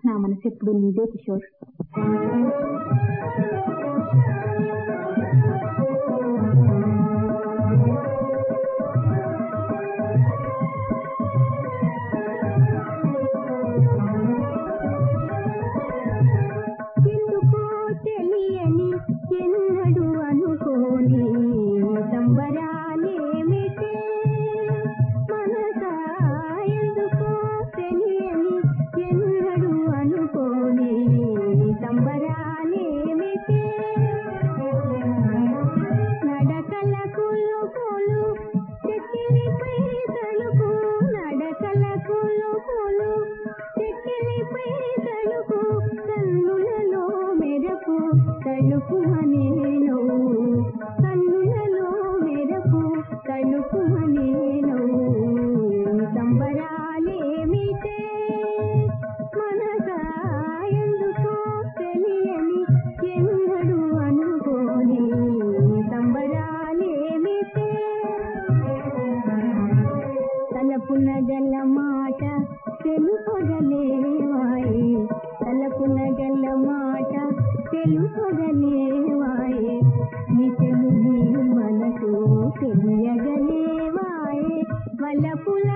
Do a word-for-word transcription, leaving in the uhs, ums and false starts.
నా మనసు ఎప్పుడు నీదే కిషోర్. తలుపు అనేను కన్నులలో మెరకు తలుపు అనేను సంబరాలేమిటే మనసా ఎందుకో తెలియని ఎన్నడూ అనుకోని సంబరాలేమిటే తలపున గల మాట తెలుపగలేవాయి తలపున గల మాట తెలుపగలేవాయే నిజము నీ మనసు తెలియగలేవాయే వలపుల